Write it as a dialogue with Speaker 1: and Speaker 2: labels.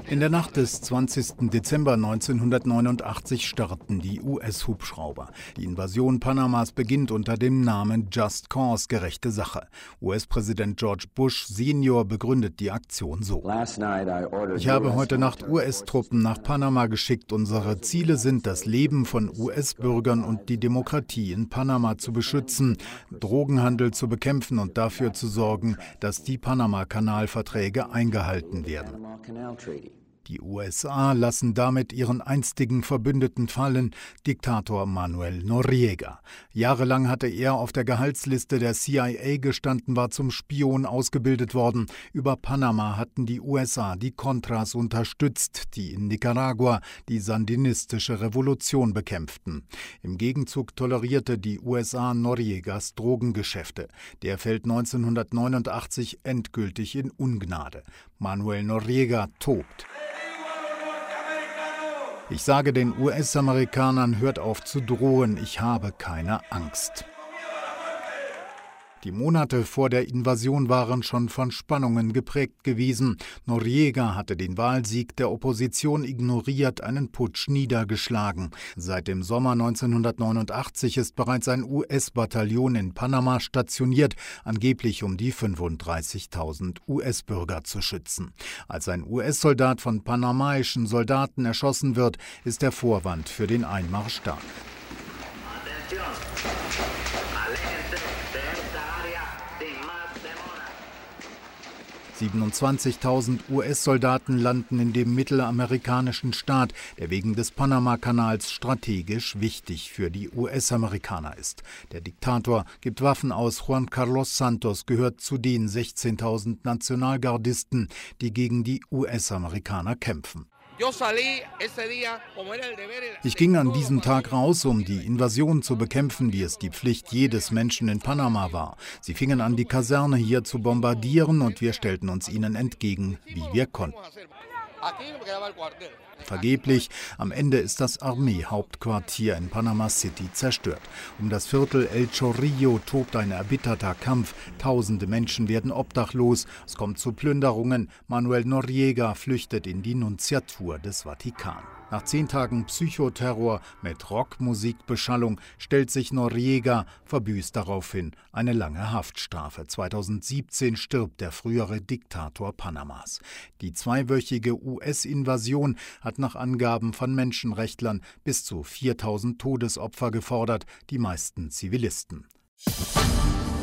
Speaker 1: In der Nacht des 20. Dezember 1989 starten die US-Hubschrauber. Die Invasion Panamas beginnt unter dem Namen Just Cause, gerechte Sache. US-Präsident George Bush Senior begründet die Aktion so: Ich habe heute Nacht US-Truppen nach Panama geschickt. Unsere Ziele sind, das Leben von US-Bürgern und die Demokratie in Panama zu beschützen, Drogenhandel zu bekämpfen und dafür zu sorgen, dass die Panama-Kanal-Verträge eingehalten werden. Die USA lassen damit ihren einstigen Verbündeten fallen, Diktator Manuel Noriega. Jahrelang hatte er auf der Gehaltsliste der CIA gestanden, war zum Spion ausgebildet worden. Über Panama hatten die USA die Contras unterstützt, die in Nicaragua die sandinistische Revolution bekämpften. Im Gegenzug tolerierte die USA Noriegas Drogengeschäfte. Der fällt 1989 endgültig in Ungnade. Manuel Noriega tobt. Ich sage den US-Amerikanern, hört auf zu drohen, ich habe keine Angst. Die Monate vor der Invasion waren schon von Spannungen geprägt gewesen. Noriega hatte den Wahlsieg der Opposition ignoriert, einen Putsch niedergeschlagen. Seit dem Sommer 1989 ist bereits ein US-Bataillon in Panama stationiert, angeblich um die 35.000 US-Bürger zu schützen. Als ein US-Soldat von panamaischen Soldaten erschossen wird, ist der Vorwand für den Einmarsch da. 27.000 US-Soldaten landen in dem mittelamerikanischen Staat, der wegen des Panama-Kanals strategisch wichtig für die US-Amerikaner ist. Der Diktator gibt Waffen aus. Juan Carlos Santos gehört zu den 16.000 Nationalgardisten, die gegen die US-Amerikaner kämpfen. Ich ging an diesem Tag raus, um die Invasion zu bekämpfen, wie es die Pflicht jedes Menschen in Panama war. Sie fingen an, die Kaserne hier zu bombardieren und wir stellten uns ihnen entgegen, wie wir konnten. Vergeblich, am Ende ist das Armeehauptquartier in Panama City zerstört. Um das Viertel El Chorrillo tobt ein erbitterter Kampf. Tausende Menschen werden obdachlos. Es kommt zu Plünderungen. Manuel Noriega flüchtet in die Nunziatur des Vatikan. Nach 10 Tagen Psychoterror mit Rockmusikbeschallung stellt sich Noriega, verbüßt daraufhin eine lange Haftstrafe. 2017 stirbt der frühere Diktator Panamas. Die zweiwöchige US-Invasion hat nach Angaben von Menschenrechtlern bis zu 4.000 Todesopfer gefordert, die meisten Zivilisten.